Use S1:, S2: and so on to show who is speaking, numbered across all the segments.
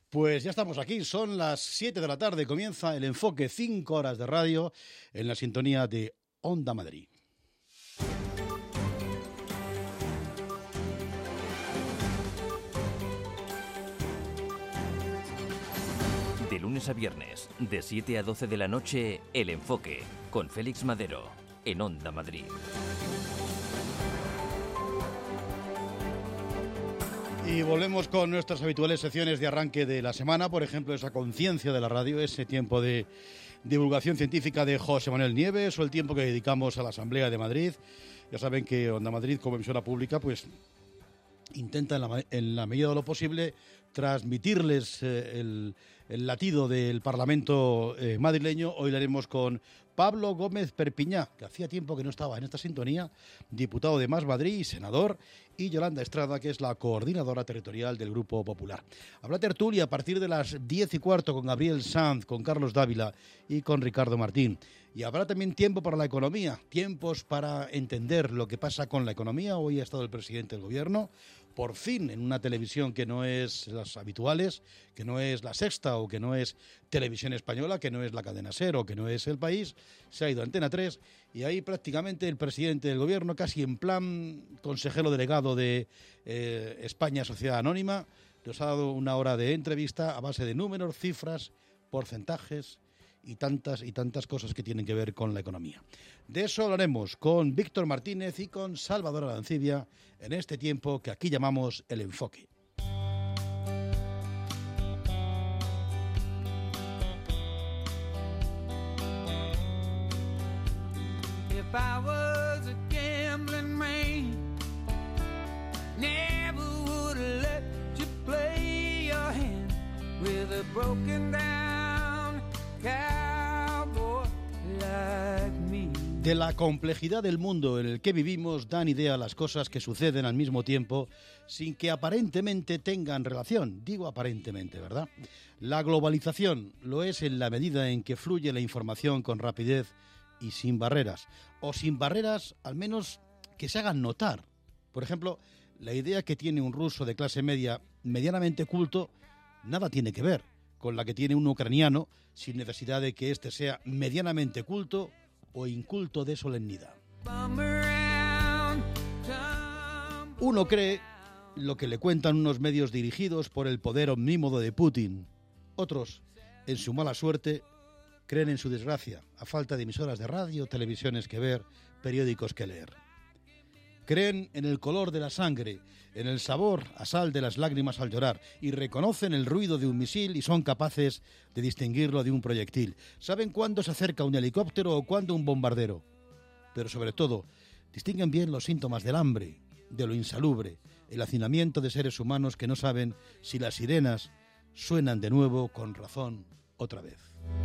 S1: Pues ya estamos aquí, son las 7 de la tarde, comienza el enfoque, 5 horas de radio en la sintonía de Onda Madrid.
S2: De lunes a viernes, de 7 a 12 de la noche, El Enfoque, con Félix Madero, en Onda Madrid.
S1: Y volvemos con nuestras habituales secciones de arranque de la semana, por ejemplo, esa conciencia de la radio, ese tiempo de divulgación científica de José Manuel Nieves o el tiempo que dedicamos a la Asamblea de Madrid. Ya saben que Onda Madrid, como emisora pública, pues intenta en la medida de lo posible transmitirles el latido del Parlamento madrileño. Hoy lo haremos con Pablo Gómez Perpiñá, que hacía tiempo que no estaba en esta sintonía, diputado de Más Madrid y senador, y Yolanda Estrada, que es la coordinadora territorial del Grupo Popular. Habrá tertulia a partir de las 10:15 con Gabriel Sanz, con Carlos Dávila y con Ricardo Martín. Y habrá también tiempo para la economía, tiempos para entender lo que pasa con la economía. Hoy ha estado el presidente del Gobierno, por fin en una televisión que no es las habituales, que no es La Sexta o que no es Televisión Española, que no es la Cadena SER o que no es El País. Se ha ido a Antena 3 y ahí prácticamente el presidente del Gobierno, casi en plan consejero delegado de España Sociedad Anónima, nos ha dado una hora de entrevista a base de números, cifras, porcentajes y tantas cosas que tienen que ver con la economía. De eso hablaremos con Víctor Martínez y con Salvador Arancibia en este tiempo que aquí llamamos El Enfoque.
S3: If I was a gambling man, never would have let you play your hand with a broken down cowboy like me.
S1: De la complejidad del mundo en el que vivimos dan idea las cosas que suceden al mismo tiempo sin que aparentemente tengan relación. Digo aparentemente, ¿verdad? La globalización lo es en la medida en que fluye la información con rapidez y sin barreras. O sin barreras, al menos que se hagan notar. Por ejemplo, la idea que tiene un ruso de clase media medianamente culto nada tiene que ver con la que tiene un ucraniano sin necesidad de que éste sea medianamente culto o inculto de solemnidad. Uno cree lo que le cuentan unos medios dirigidos por el poder omnímodo de Putin. Otros, en su mala suerte, creen en su desgracia, a falta de emisoras de radio, televisiones que ver, periódicos que leer. Creen en el color de la sangre, en el sabor a sal de las lágrimas al llorar, y reconocen el ruido de un misil y son capaces de distinguirlo de un proyectil. Saben cuándo se acerca un helicóptero o cuándo un bombardero. Pero sobre todo, distinguen bien los síntomas del hambre, de lo insalubre, el hacinamiento de seres humanos que no saben si las sirenas suenan de nuevo con razón otra vez.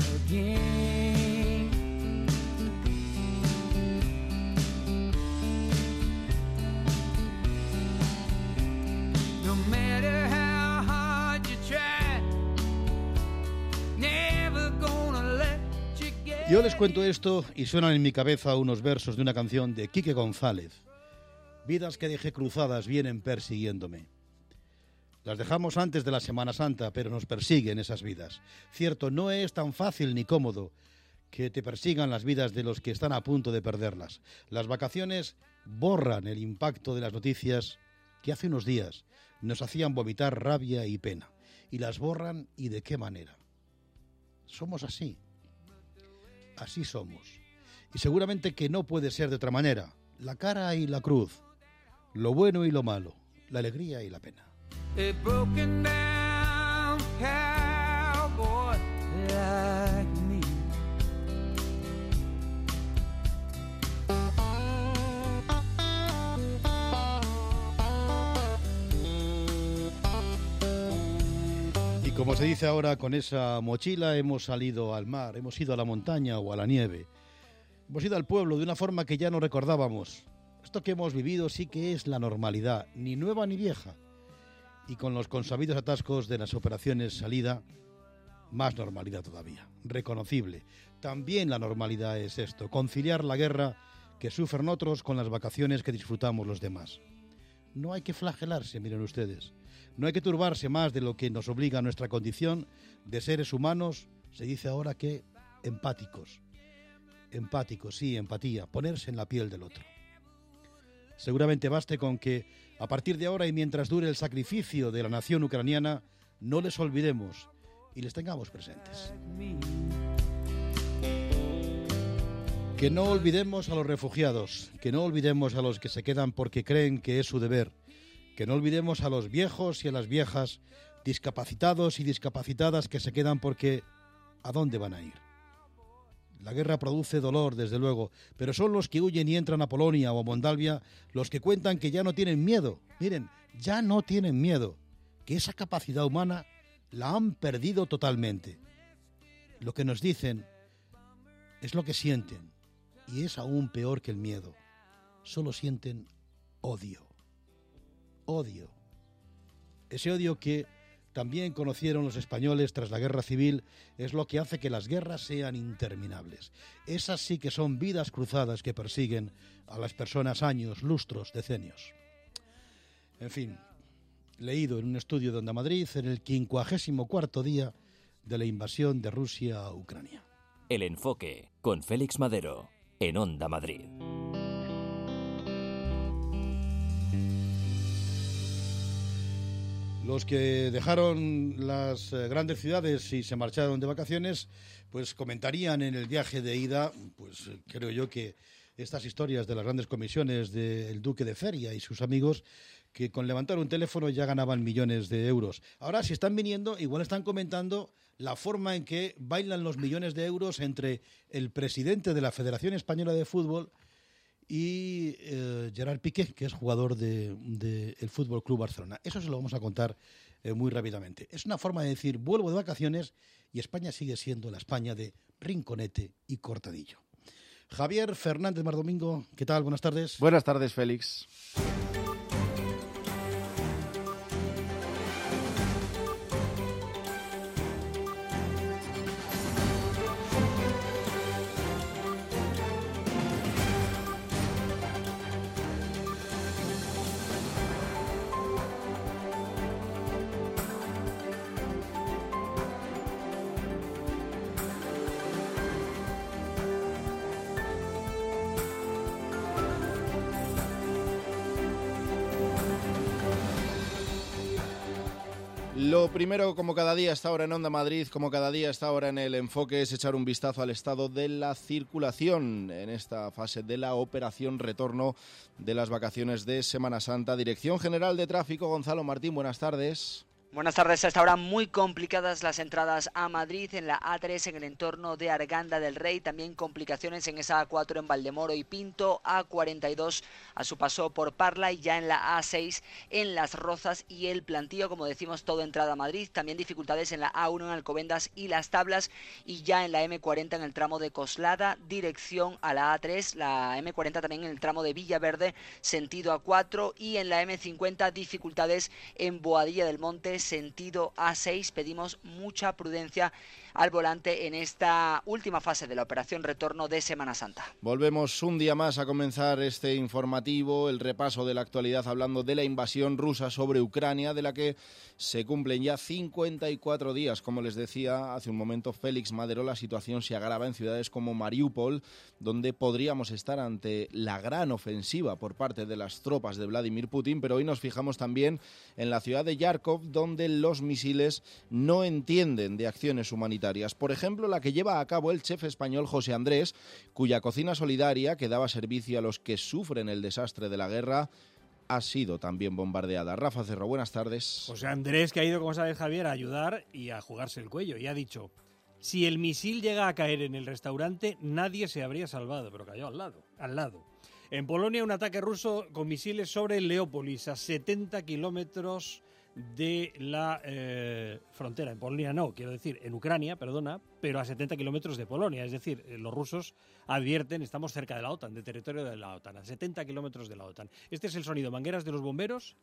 S1: Yo les cuento esto y suenan en mi cabeza unos versos de una canción de Quique González. Vidas que dejé cruzadas vienen persiguiéndome. Las dejamos antes de la Semana Santa, pero nos persiguen esas vidas. Cierto, no es tan fácil ni cómodo que te persigan las vidas de los que están a punto de perderlas. Las vacaciones borran el impacto de las noticias que hace unos días nos hacían vomitar rabia y pena. Y las borran, ¿y de qué manera? Somos así. Así somos. Y seguramente que no puede ser de otra manera. La cara y la cruz. Lo bueno y lo malo. La alegría y la pena.
S3: A broken down cowboy like me.
S1: Y como se dice ahora, con esa mochila hemos salido al mar, hemos ido a la montaña o a la nieve. Hemos ido al pueblo de una forma que ya no recordábamos. Esto que hemos vivido sí que es la normalidad, ni nueva ni vieja. Y con los consabidos atascos de las operaciones salida, más normalidad todavía, reconocible. También la normalidad es esto, conciliar la guerra que sufren otros con las vacaciones que disfrutamos los demás. No hay que flagelarse, miren ustedes. No hay que turbarse más de lo que nos obliga nuestra condición de seres humanos, se dice ahora que empáticos. Empáticos, sí, empatía, ponerse en la piel del otro. Seguramente baste con que, a partir de ahora y mientras dure el sacrificio de la nación ucraniana, no les olvidemos y les tengamos presentes. Que no olvidemos a los refugiados, que no olvidemos a los que se quedan porque creen que es su deber, que no olvidemos a los viejos y a las viejas, discapacitados y discapacitadas que se quedan porque ¿a dónde van a ir? La guerra produce dolor, desde luego, pero son los que huyen y entran a Polonia o a Moldavia los que cuentan que ya no tienen miedo. Miren, ya no tienen miedo, que esa capacidad humana la han perdido totalmente. Lo que nos dicen es lo que sienten, y es aún peor que el miedo. Solo sienten odio. Odio. Ese odio que también conocieron los españoles tras la guerra civil es lo que hace que las guerras sean interminables. Esas sí que son vidas cruzadas que persiguen a las personas años, lustros, decenios. En fin, leído en un estudio de Onda Madrid en el 54º día de la invasión de Rusia a Ucrania.
S2: El Enfoque, con Félix Madero, en Onda Madrid.
S1: Los que dejaron las grandes ciudades y se marcharon de vacaciones, pues comentarían en el viaje de ida, pues creo yo que estas historias de las grandes comisiones del Duque de Feria y sus amigos, que con levantar un teléfono ya ganaban millones de euros. Ahora, si están viniendo, igual están comentando la forma en que bailan los millones de euros entre el presidente de la Federación Española de Fútbol y Gerard Piqué, que es jugador del Fútbol Club Barcelona. Eso se lo vamos a contar muy rápidamente. Es una forma de decir, vuelvo de vacaciones y España sigue siendo la España de Rinconete y Cortadillo. Javier Fernández Mardomingo, ¿qué tal? Buenas tardes.
S4: Buenas tardes, Félix. Lo primero, como cada día está ahora en Onda Madrid, como cada día está ahora en El Enfoque, es echar un vistazo al estado de la circulación en esta fase de la operación retorno de las vacaciones de Semana Santa. Dirección General de Tráfico, Gonzalo Martín, buenas tardes.
S5: Buenas tardes. Hasta ahora muy complicadas las entradas a Madrid en la A3 en el entorno de Arganda del Rey. También complicaciones en esa A4 en Valdemoro y Pinto, A42 a su paso por Parla y ya en la A6 en Las Rozas y El Plantío. Como decimos, todo entrada a Madrid. También dificultades en la A1 en Alcobendas y Las Tablas y ya en la M40 en el tramo de Coslada, dirección a la A3. La M40 también en el tramo de Villaverde, sentido A4 y en la M50 dificultades en Boadilla del Monte, sentido A6. Pedimos mucha prudencia al volante en esta última fase de la operación retorno de Semana Santa.
S4: Volvemos un día más a comenzar este informativo, el repaso de la actualidad hablando de la invasión rusa sobre Ucrania, de la que se cumplen ya 54 días. Como les decía hace un momento Félix Madero, la situación se agrava en ciudades como Mariupol, donde podríamos estar ante la gran ofensiva por parte de las tropas de Vladimir Putin, pero hoy nos fijamos también en la ciudad de Kharkov, donde los misiles no entienden de acciones humanitarias. Por ejemplo, la que lleva a cabo el chef español José Andrés, cuya cocina solidaria, que daba servicio a los que sufren el desastre de la guerra, ha sido también bombardeada. Rafa Cerro, buenas tardes.
S6: José Andrés, que ha ido, como sabes, Javier, a ayudar y a jugarse el cuello, y ha dicho: si el misil llega a caer en el restaurante, nadie se habría salvado, pero cayó al lado. En Polonia, un ataque ruso con misiles sobre Leópolis, a 70 kilómetros de la frontera. En Polonia no, quiero decir, en Ucrania, perdona, pero a 70 kilómetros de Polonia. Es decir, los rusos advierten, estamos cerca de la OTAN, de territorio de la OTAN, a 70 kilómetros de la OTAN. Este es el sonido, mangueras de los bomberos.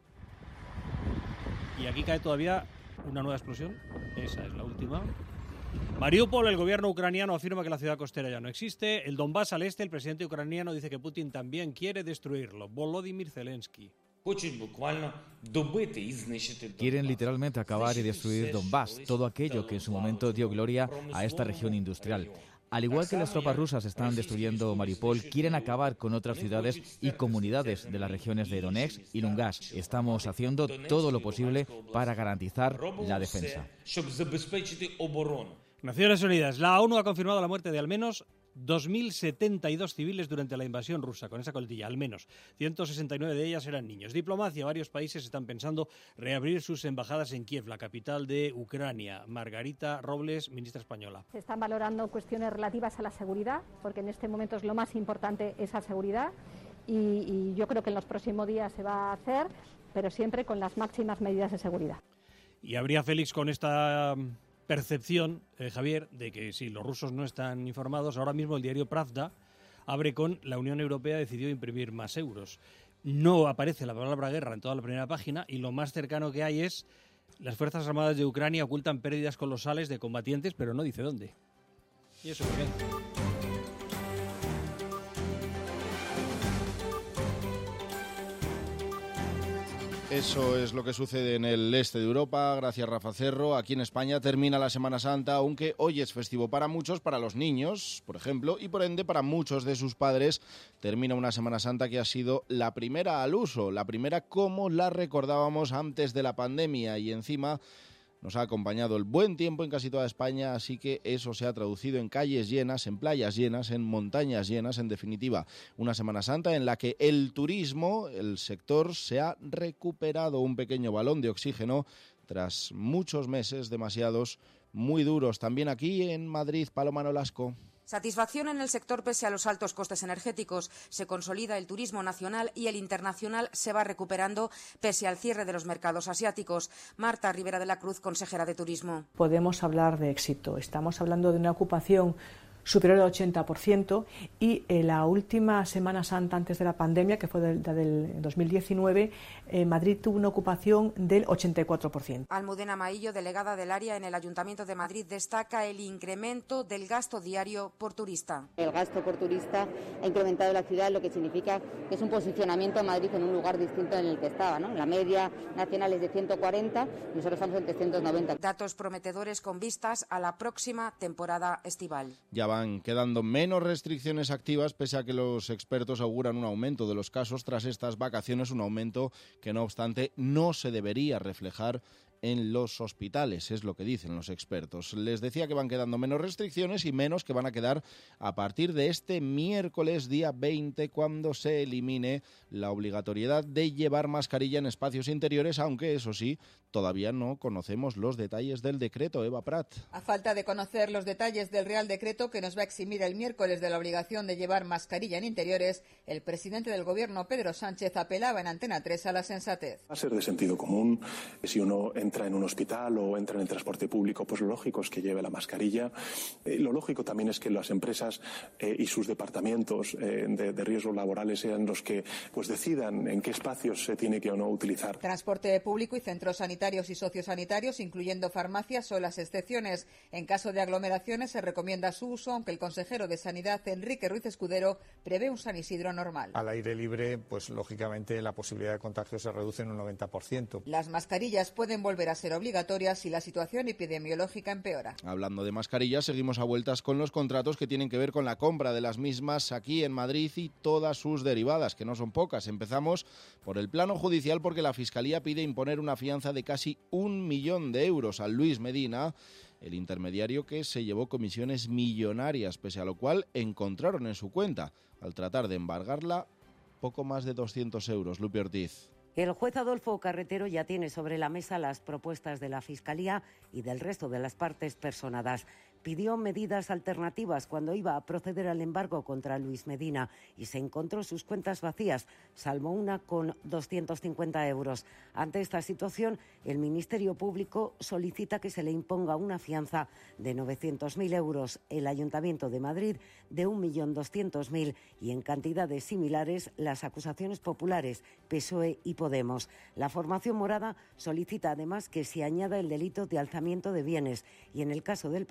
S6: Y aquí cae todavía una nueva explosión. Esa es la última. Mariupol, el gobierno ucraniano afirma que la ciudad costera ya no existe. El Donbass al este, el presidente ucraniano dice que Putin también quiere destruirlo. Volodymyr Zelensky.
S7: Quieren literalmente acabar y destruir Donbass, todo aquello que en su momento dio gloria a esta región industrial. Al igual que las tropas rusas están destruyendo Mariupol, quieren acabar con otras ciudades y comunidades de las regiones de Donetsk y Lugansk. Estamos haciendo todo lo posible para garantizar la defensa.
S6: Naciones Unidas. La ONU ha confirmado la muerte de al menos 2.072 civiles durante la invasión rusa, con esa coletilla, al menos. 169 de ellas eran niños. Diplomacia. Varios países están pensando reabrir sus embajadas en Kiev, la capital de Ucrania. Margarita Robles, ministra española.
S8: Se están valorando cuestiones relativas a la seguridad, porque en este momento es lo más importante esa seguridad. Y yo creo que en los próximos días se va a hacer, pero siempre con las máximas medidas de seguridad.
S6: Y habría Félix con esta percepción, Javier, de que si los rusos no están informados, ahora mismo el diario Pravda abre con la Unión Europea decidió imprimir más euros. No aparece la palabra guerra en toda la primera página y lo más cercano que hay es las Fuerzas Armadas de Ucrania ocultan pérdidas colosales de combatientes, pero no dice dónde. Y eso es bien.
S4: Eso es lo que sucede en el este de Europa. Gracias, Rafa Cerro. Aquí en España termina la Semana Santa, aunque hoy es festivo para muchos, para los niños, por ejemplo, y por ende para muchos de sus padres termina una Semana Santa que ha sido la primera al uso, la primera como la recordábamos antes de la pandemia, y encima nos ha acompañado el buen tiempo en casi toda España, así que eso se ha traducido en calles llenas, en playas llenas, en montañas llenas, en definitiva, una Semana Santa en la que el turismo, el sector, se ha recuperado un pequeño balón de oxígeno tras muchos meses, demasiados, muy duros. También aquí en Madrid, Paloma Nolasco.
S9: Satisfacción en el sector pese a los altos costes energéticos. Se consolida el turismo nacional y el internacional se va recuperando pese al cierre de los mercados asiáticos. Marta Rivera de la Cruz, consejera de Turismo.
S10: Podemos hablar de éxito. Estamos hablando de una ocupación superior al 80% y la última Semana Santa antes de la pandemia, que fue del 2019, Madrid tuvo una ocupación del 84%.
S9: Almudena Maillo, delegada del área en el Ayuntamiento de Madrid, destaca el incremento del gasto diario por turista.
S11: El gasto por turista ha incrementado en la ciudad, lo que significa que es un posicionamiento a Madrid en un lugar distinto en el que estaba, ¿no? La media nacional es de 140, nosotros estamos en 390.
S9: Datos prometedores con vistas a la próxima temporada estival.
S4: Ya van quedando menos restricciones activas, pese a que los expertos auguran un aumento de los casos tras estas vacaciones, un aumento que no obstante no se debería reflejar en los hospitales, es lo que dicen los expertos. Les decía que van quedando menos restricciones y menos que van a quedar a partir de este miércoles día 20, cuando se elimine la obligatoriedad de llevar mascarilla en espacios interiores, aunque eso sí, todavía no conocemos los detalles del decreto. Eva Prat.
S12: A falta de conocer los detalles del Real Decreto que nos va a eximir el miércoles de la obligación de llevar mascarilla en interiores, el presidente del Gobierno, Pedro Sánchez, apelaba en Antena 3 a la sensatez.
S13: Va a ser de sentido común. Si uno entra en un hospital o entra en el transporte público, pues lo lógico es que lleve la mascarilla. Lo lógico también es que las empresas y sus departamentos de riesgos laborales sean los que pues decidan en qué espacios se tiene que o no utilizar.
S12: Transporte público y centros sanitarios y sociosanitarios, incluyendo farmacias, son las excepciones. En caso de aglomeraciones se recomienda su uso, aunque el consejero de Sanidad, Enrique Ruiz Escudero, prevé un San Isidro normal.
S14: Al aire libre, pues lógicamente la posibilidad de contagio se reduce en un 90%.
S12: Las mascarillas pueden volver a ser obligatorias si la situación epidemiológica empeora.
S4: Hablando de mascarillas, seguimos a vueltas con los contratos que tienen que ver con la compra de las mismas aquí en Madrid y todas sus derivadas, que no son pocas. Empezamos por el plano judicial, porque la Fiscalía pide imponer una fianza de casi 1 millón de euros a Luis Medina, el intermediario que se llevó comisiones millonarias, pese a lo cual encontraron en su cuenta, al tratar de embargarla, poco más de 200 euros. Lupe Ortiz.
S15: El juez Adolfo Carretero ya tiene sobre la mesa las propuestas de la Fiscalía y del resto de las partes personadas. Pidió medidas alternativas cuando iba a proceder al embargo contra Luis Medina y se encontró sus cuentas vacías, salvo una con 250 euros. Ante esta situación, el Ministerio Público solicita que se le imponga una fianza de 900.000 euros, el Ayuntamiento de Madrid de 1.200.000 y en cantidades similares las acusaciones populares PSOE y Podemos. La formación morada solicita además que se añada el delito de alzamiento de bienes y en el caso del PSOE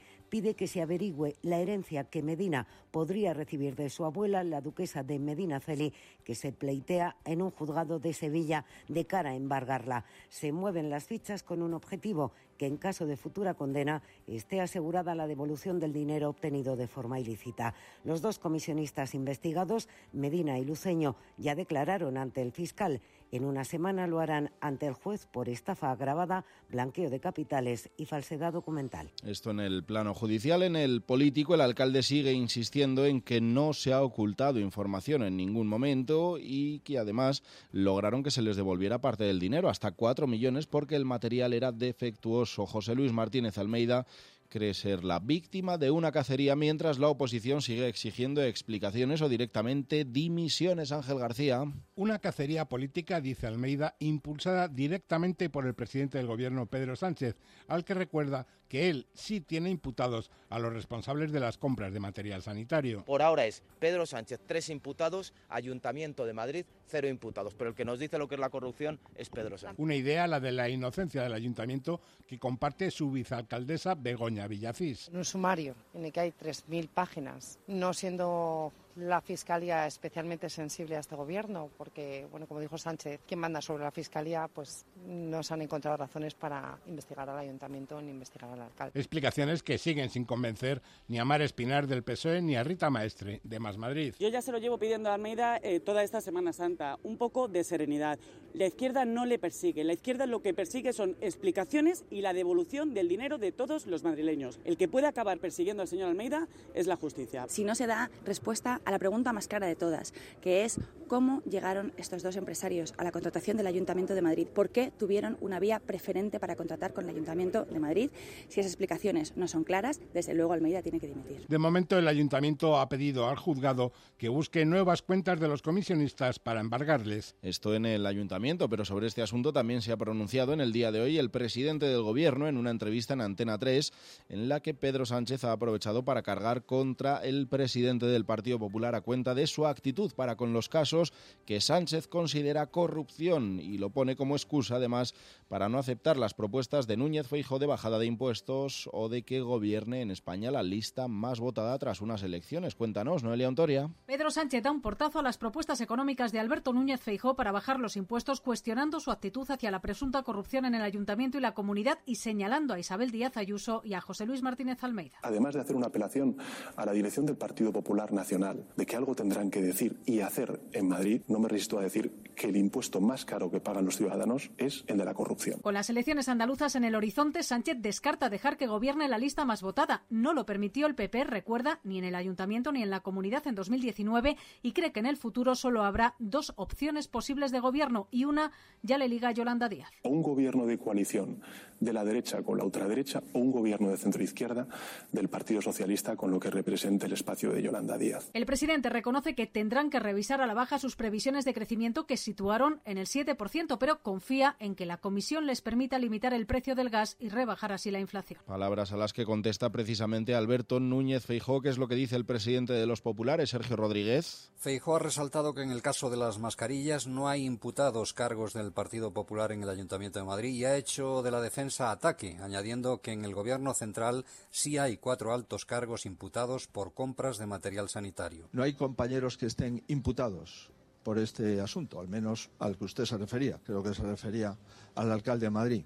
S15: pide que se averigüe la herencia que Medina podría recibir de su abuela, la duquesa de Medinaceli, que se pleitea en un juzgado de Sevilla de cara a embargarla. Se mueven las fichas con un objetivo: que en caso de futura condena esté asegurada la devolución del dinero obtenido de forma ilícita. Los dos comisionistas investigados, Medina y Luceño, ya declararon ante el fiscal. En una semana lo harán ante el juez por estafa agravada, blanqueo de capitales y falsedad documental.
S4: Esto en el plano judicial. En el político, el alcalde sigue insistiendo en que no se ha ocultado información en ningún momento y que además lograron que se les devolviera parte del dinero, hasta 4 millones, porque el material era defectuoso. José Luis Martínez Almeida cree ser la víctima de una cacería, mientras la oposición sigue exigiendo explicaciones o directamente dimisiones. Ángel García.
S16: Una cacería política, dice Almeida, impulsada directamente por el presidente del gobierno, Pedro Sánchez, al que recuerda que él sí tiene imputados a los responsables de las compras de material sanitario.
S17: Por ahora es Pedro Sánchez, 3 imputados, Ayuntamiento de Madrid, 0 imputados, pero el que nos dice lo que es la corrupción es Pedro Sánchez.
S16: Una idea, la de la inocencia del ayuntamiento, que comparte su vicealcaldesa Begoña Villacís.
S18: Un sumario en el que hay 3.000 páginas, no siendo la Fiscalía especialmente sensible a este gobierno, porque, bueno, como dijo Sánchez, quien manda sobre la Fiscalía, pues no se han encontrado razones para investigar al ayuntamiento ni investigar al alcalde.
S16: Explicaciones que siguen sin convencer ni a Mar Espinar del PSOE ni a Rita Maestre de Más Madrid.
S19: Yo ya se lo llevo pidiendo a Almeida toda esta Semana Santa, un poco de serenidad. La izquierda no le persigue, la izquierda lo que persigue son explicaciones y la devolución del dinero de todos los madrileños. El que puede acabar persiguiendo al señor Almeida es la justicia.
S20: Si no se da respuesta a la pregunta más clara de todas, que es cómo llegaron estos dos empresarios a la contratación del Ayuntamiento de Madrid, por qué tuvieron una vía preferente para contratar con el Ayuntamiento de Madrid. Si esas explicaciones no son claras, desde luego Almeida tiene que dimitir.
S16: De momento el Ayuntamiento ha pedido al juzgado que busque nuevas cuentas de los comisionistas para embargarles.
S4: Esto en el Ayuntamiento, pero sobre este asunto también se ha pronunciado en el día de hoy el presidente del Gobierno en una entrevista en Antena 3, en la que Pedro Sánchez ha aprovechado para cargar contra el presidente del Partido Popular a cuenta de su actitud para con los casos que Sánchez considera corrupción, y lo pone como excusa además para no aceptar las propuestas de Núñez Feijóo de bajada de impuestos o de que gobierne en España la lista más votada tras unas elecciones. Cuéntanos, Noelia Ontoria.
S21: Pedro Sánchez da un portazo a las propuestas económicas de Alberto Núñez Feijóo para bajar los impuestos, cuestionando su actitud hacia la presunta corrupción en el Ayuntamiento y la Comunidad y señalando a Isabel Díaz Ayuso y a José Luis Martínez Almeida.
S13: Además de hacer una apelación a la dirección del Partido Popular Nacional de que algo tendrán que decir y hacer en Madrid, no me resisto a decir que el impuesto más caro que pagan los ciudadanos es el de la corrupción.
S21: Con las elecciones andaluzas en el horizonte, Sánchez descarta dejar que gobierne la lista más votada. No lo permitió el PP, recuerda, ni en el Ayuntamiento ni en la Comunidad en 2019, y cree que en el futuro solo habrá dos opciones posibles de gobierno, y una ya le liga a Yolanda Díaz.
S13: O un gobierno de coalición de la derecha con la ultraderecha, o un gobierno de centroizquierda del Partido Socialista con lo que representa el espacio de Yolanda Díaz.
S21: El presidente reconoce que tendrán que revisar a la baja sus previsiones de crecimiento, que situaron en el 7%, pero confía en que la Comisión les permita limitar el precio del gas y rebajar así la inflación.
S4: Palabras a las que contesta precisamente Alberto Núñez Feijóo. ¿Qué es lo que dice el presidente de los populares, Sergio Rodríguez?
S22: Feijóo ha resaltado que en el caso de las mascarillas no hay imputados cargos del Partido Popular en el Ayuntamiento de Madrid y ha hecho de la defensa ataque, añadiendo que en el Gobierno central sí hay 4 altos cargos imputados por compras de material sanitario.
S23: No hay compañeros que estén imputados por este asunto, al menos al que usted se refería. Creo que se refería al alcalde de Madrid.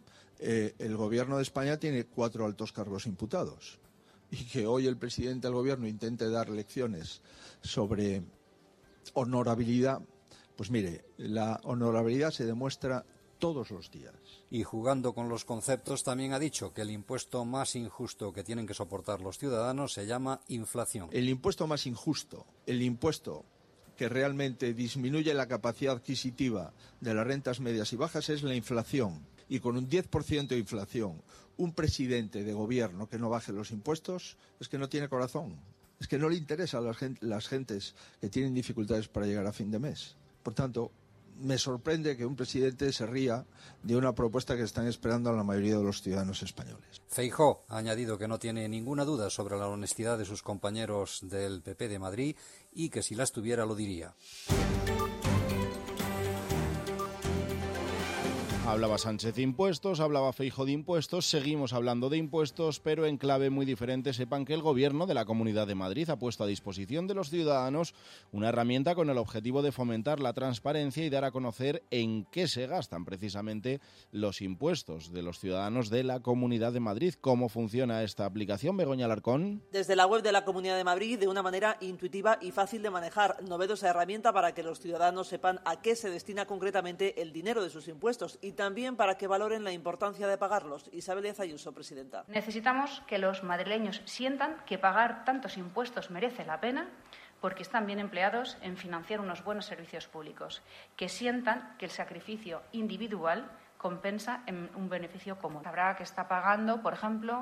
S23: El Gobierno de España tiene 4 altos cargos imputados. Y que hoy el presidente del Gobierno intente dar lecciones sobre honorabilidad, pues mire, la honorabilidad se demuestra todos los días.
S22: Y jugando con los conceptos, también ha dicho que el impuesto más injusto que tienen que soportar los ciudadanos se llama inflación.
S23: El impuesto más injusto, el impuesto que realmente disminuye la capacidad adquisitiva de las rentas medias y bajas es la inflación. Y con un 10% de inflación, un presidente de gobierno que no baje los impuestos es que no tiene corazón. Es que no le interesa a las gentes que tienen dificultades para llegar a fin de mes. Por tanto, me sorprende que un presidente se ría de una propuesta que están esperando a la mayoría de los ciudadanos españoles.
S22: Feijóo ha añadido que no tiene ninguna duda sobre la honestidad de sus compañeros del PP de Madrid y que si las tuviera lo diría.
S4: Hablaba Sánchez de impuestos, hablaba Feijóo de impuestos, seguimos hablando de impuestos, pero en clave muy diferente. Sepan que el Gobierno de la Comunidad de Madrid ha puesto a disposición de los ciudadanos una herramienta con el objetivo de fomentar la transparencia y dar a conocer en qué se gastan precisamente los impuestos de los ciudadanos de la Comunidad de Madrid. ¿Cómo funciona esta aplicación, Begoña Alarcón?
S1: Desde la web de la Comunidad de Madrid, de una manera intuitiva y fácil de manejar, novedosa herramienta para que los ciudadanos sepan a qué se destina concretamente el dinero de sus impuestos y también para que valoren la importancia de pagarlos. Isabel Díaz Ayuso, presidenta.
S2: Necesitamos que los madrileños sientan que pagar tantos impuestos merece la pena porque están bien empleados en financiar unos buenos servicios públicos, que sientan que el sacrificio individual compensa en un beneficio común. Sabrá que está pagando, por ejemplo,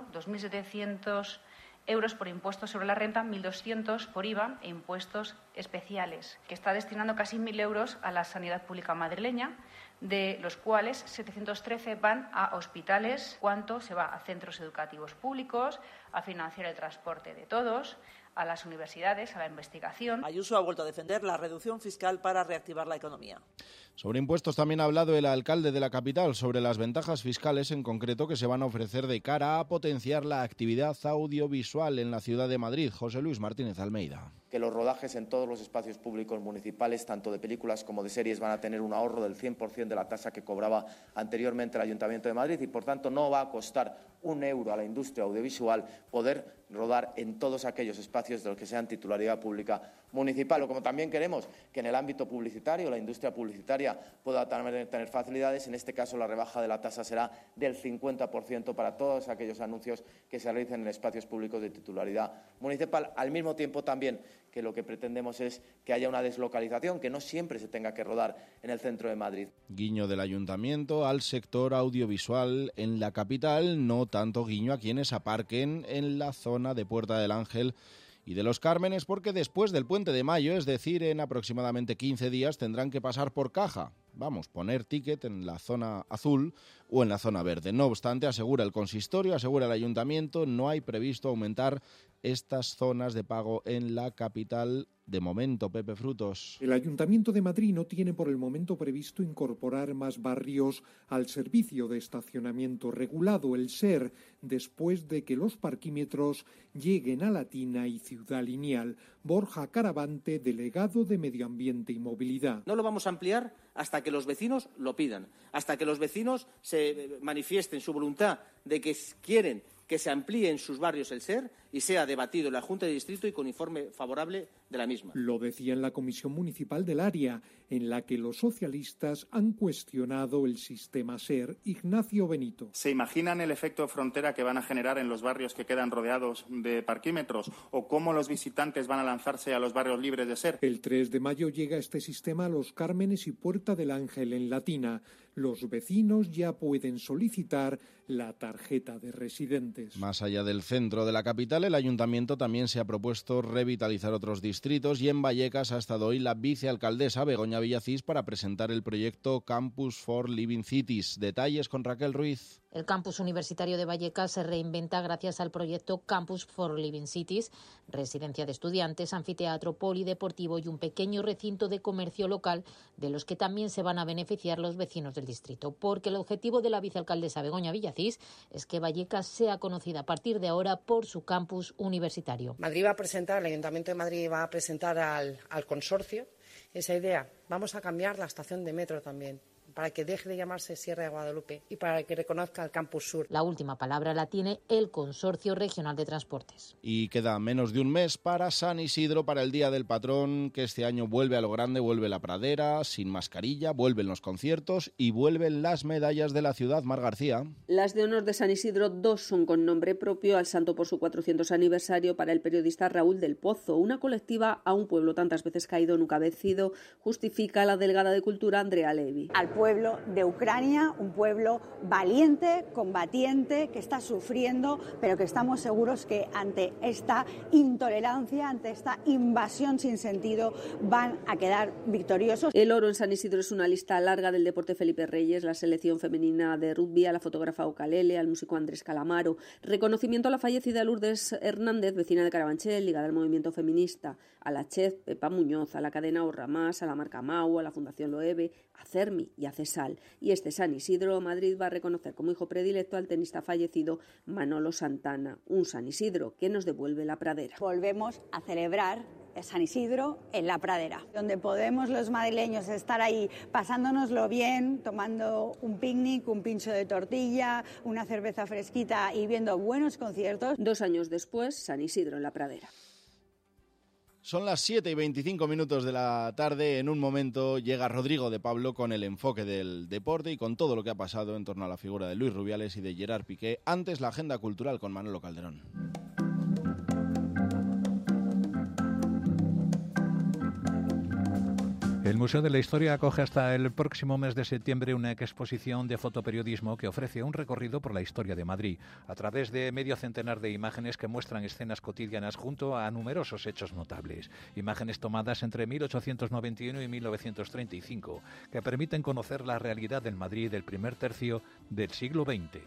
S2: 2.700 euros por impuestos sobre la renta, 1.200 por IVA e impuestos especiales, que está destinando casi 1.000 euros a la sanidad pública madrileña, de los cuales 713 van a hospitales, cuánto se va a centros educativos públicos, a financiar el transporte de todos, a las universidades, a la investigación.
S1: Ayuso ha vuelto a defender la reducción fiscal para reactivar la economía.
S4: Sobre impuestos también ha hablado el alcalde de la capital, sobre las ventajas fiscales en concreto que se van a ofrecer de cara a potenciar la actividad audiovisual en la ciudad de Madrid. José Luis Martínez Almeida.
S3: Que los rodajes en todos los espacios públicos municipales, tanto de películas como de series, van a tener un ahorro del 100% de la tasa que cobraba anteriormente el Ayuntamiento de Madrid y, por tanto, no va a costar un euro a la industria audiovisual poder rodar en todos aquellos espacios de los que sean titularidad pública municipal. O como también queremos que en el ámbito publicitario, la industria publicitaria pueda tener facilidades, en este caso la rebaja de la tasa será del 50% para todos aquellos anuncios que se realicen en espacios públicos de titularidad municipal. Al mismo tiempo también que lo que pretendemos es que haya una deslocalización, que no siempre se tenga que rodar en el centro de Madrid.
S4: Guiño del Ayuntamiento al sector audiovisual en la capital, no tanto guiño a quienes aparquen en la zona de Puerta del Ángel y de los Cármenes, porque después del Puente de Mayo, es decir, en aproximadamente 15 días, tendrán que pasar por caja. Vamos, poner ticket en la zona azul o en la zona verde. No obstante, asegura el consistorio, asegura el ayuntamiento, no hay previsto aumentar estas zonas de pago en la capital de momento. Pepe Frutos.
S24: El Ayuntamiento de Madrid no tiene por el momento previsto incorporar más barrios al servicio de estacionamiento regulado, el SER, después de que los parquímetros lleguen a Latina y Ciudad Lineal. Borja Caravante, delegado de Medio Ambiente y Movilidad.
S25: No lo vamos a ampliar hasta que los vecinos lo pidan, hasta que los vecinos se manifiesten su voluntad de que quieren que se amplíe en sus barrios el SER y sea debatido en la Junta de Distrito y con informe favorable de la misma.
S24: Lo decía en la Comisión Municipal del área, en la que los socialistas han cuestionado el sistema SER. Ignacio Benito.
S26: ¿Se imaginan el efecto de frontera que van a generar en los barrios que quedan rodeados de parquímetros? ¿O cómo los visitantes van a lanzarse a los barrios libres de SER?
S24: El 3 de mayo llega este sistema a Los Cármenes y Puerta del Ángel en Latina. Los vecinos ya pueden solicitar la tarjeta de residentes.
S4: Más allá del centro de la capital, el Ayuntamiento también se ha propuesto revitalizar otros distritos y en Vallecas ha estado hoy la vicealcaldesa Begoña Villacís para presentar el proyecto Campus for Living Cities. Detalles con Raquel Ruiz.
S27: El campus universitario de Vallecas se reinventa gracias al proyecto Campus for Living Cities, residencia de estudiantes, anfiteatro, polideportivo y un pequeño recinto de comercio local, de los que también se van a beneficiar los vecinos del distrito, porque el objetivo de la vicealcaldesa Begoña Villacís es que Vallecas sea conocida a partir de ahora por su campus universitario.
S18: Madrid va a presentar, el Ayuntamiento de Madrid va a presentar al consorcio esa idea. Vamos a cambiar la estación de metro también, para que deje de llamarse Sierra de Guadalupe y para que reconozca el Campus Sur.
S27: La última palabra la tiene el Consorcio Regional de Transportes.
S4: Y queda menos de un mes para San Isidro, para el Día del Patrón, que este año vuelve a lo grande, vuelve la pradera, sin mascarilla, vuelven los conciertos y vuelven las medallas de la ciudad. Mar García.
S28: Las de honor de San Isidro, 2 son con nombre propio, al santo por su 400 aniversario para el periodista Raúl del Pozo. Una colectiva a un pueblo tantas veces caído, nunca vencido, justifica la delegada de Cultura Andrea Levy.
S29: Al pueblo de Ucrania, un pueblo valiente, combatiente, que está sufriendo, pero que estamos seguros que ante esta intolerancia, ante esta invasión sin sentido, van a quedar victoriosos.
S28: El oro en San Isidro es una lista larga del deporte Felipe Reyes, la selección femenina de rugby, a la fotógrafa Ocalele, al músico Andrés Calamaro. Reconocimiento a la fallecida Lourdes Hernández, vecina de Carabanchel, ligada al movimiento feminista, a la chef Pepa Muñoz, a la cadena Ahorra Más, a la marca Mau, a la Fundación Loewe, a CERMI y a Cesal. Y este San Isidro, Madrid va a reconocer como hijo predilecto al tenista fallecido Manolo Santana. Un San Isidro que nos devuelve la pradera.
S29: Volvemos a celebrar San Isidro en la pradera, donde podemos los madrileños estar ahí pasándonoslo bien, tomando un picnic, un pincho de tortilla, una cerveza fresquita y viendo buenos conciertos.
S28: 2 años después, San Isidro en la pradera.
S4: Son las 7:25 de la tarde. En un momento llega Rodrigo de Pablo con el enfoque del deporte y con todo lo que ha pasado en torno a la figura de Luis Rubiales y de Gerard Piqué. Antes, la agenda cultural con Manolo Calderón.
S5: El Museo de la Historia acoge hasta el próximo mes de septiembre una exposición de fotoperiodismo que ofrece un recorrido por la historia de Madrid, a través de medio centenar de imágenes que muestran escenas cotidianas junto a numerosos hechos notables. Imágenes tomadas entre 1891 y 1935, que permiten conocer la realidad del Madrid del primer tercio del siglo XX.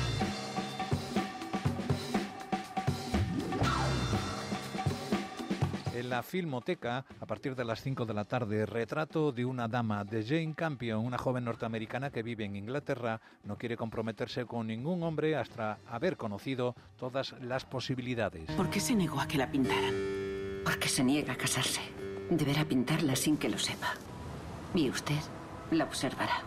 S5: En la Filmoteca, a partir de las 5 de la tarde, Retrato de una dama, de Jane Campion, una joven norteamericana que vive en Inglaterra, no quiere comprometerse con ningún hombre hasta haber conocido todas las posibilidades.
S6: ¿Por qué se negó a que la pintaran? Porque se niega a casarse. Deberá pintarla sin que lo sepa. Y usted la observará.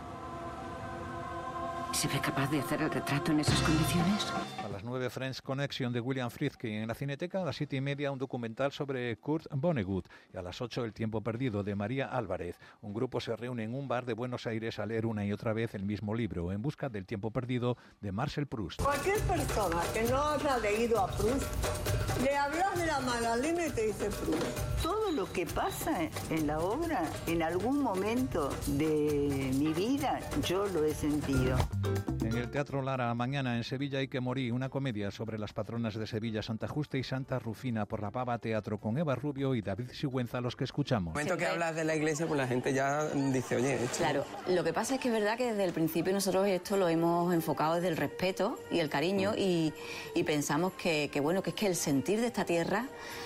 S6: ¿Se ve capaz de hacer el retrato en esas condiciones?
S5: A las 9, Friends Connection de William Friedkin. En la Cineteca, a las 7:30, un documental sobre Kurt Vonnegut. Y a las 8, El tiempo perdido de María Álvarez. Un grupo se reúne en un bar de Buenos Aires a leer una y otra vez el mismo libro, En busca del tiempo perdido, de Marcel Proust.
S7: Cualquier persona que no haya leído a Proust, le hablas de la Magdalena y te dice Proust. Todo lo que pasa en la obra, en algún momento de mi vida, yo lo he sentido.
S5: En el Teatro Lara, mañana en Sevilla hay que morir, una comedia sobre las patronas de Sevilla, Santa Justa y Santa Rufina, por la Pava Teatro, con Eva Rubio y David Sigüenza, los que escuchamos.
S8: En el momento que hablas de la iglesia, pues la gente ya dice, oye...
S9: Claro, lo que pasa es que es verdad que desde el principio nosotros esto lo hemos enfocado desde el respeto y el cariño y pensamos que bueno, que es que el sentir de esta tierra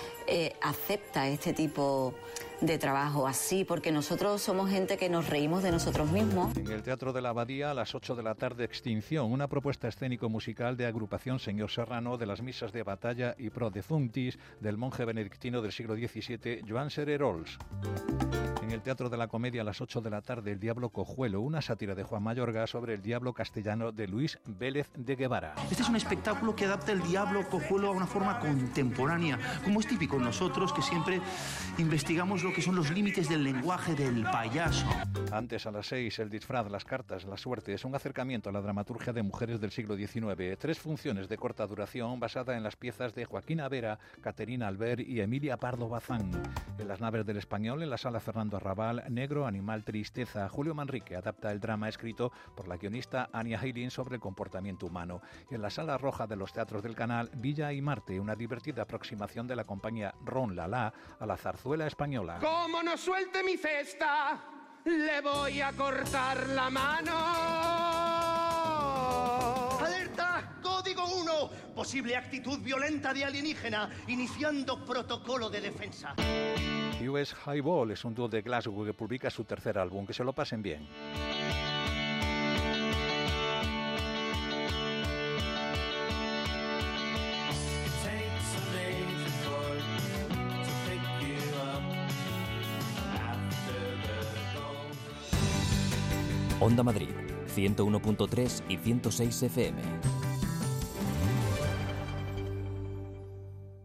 S9: acepta este tipo de trabajo así, porque nosotros somos gente que nos reímos de nosotros mismos.
S5: En el Teatro de la Abadía, a las 8 de la tarde, Extinción, una propuesta escénico-musical de agrupación Señor Serrano, de las misas de batalla y pro defunctis del monje benedictino del siglo XVII, Joan Sererols. En el Teatro de la Comedia, a las 8 de la tarde, El Diablo Cojuelo, una sátira de Juan Mayorga sobre el diablo castellano de Luis Vélez de Guevara.
S10: Este es un espectáculo que adapta el diablo cojuelo a una forma contemporánea, como es típico en nosotros, que siempre investigamos lo que son los límites del lenguaje del payaso.
S5: Antes, a las 6, El disfraz, las cartas, la suerte, es un acercamiento a la dramaturgia de mujeres del siglo XIX. 3 funciones de corta duración basada en las piezas de Joaquina Vera, Caterina Albert y Emilia Pardo Bazán. En las naves del Español, en la sala Fernando Arrabal, Negro, Animal, Tristeza. Julio Manrique adapta el drama escrito por la guionista Anya Heilin sobre el comportamiento humano. Y en la sala roja de los teatros del Canal, Villa y Marte, una divertida aproximación de la compañía Ron Lala a la zarzuela española.
S11: Como no suelte mi cesta, le voy a cortar la mano.
S12: ¡Alerta! ¡Código 1! Posible actitud violenta de alienígena, iniciando protocolo de defensa.
S5: US Highball es un dúo de Glasgow que publica su tercer álbum. Que se lo pasen bien.
S14: Onda Madrid, 101.3 y 106 FM.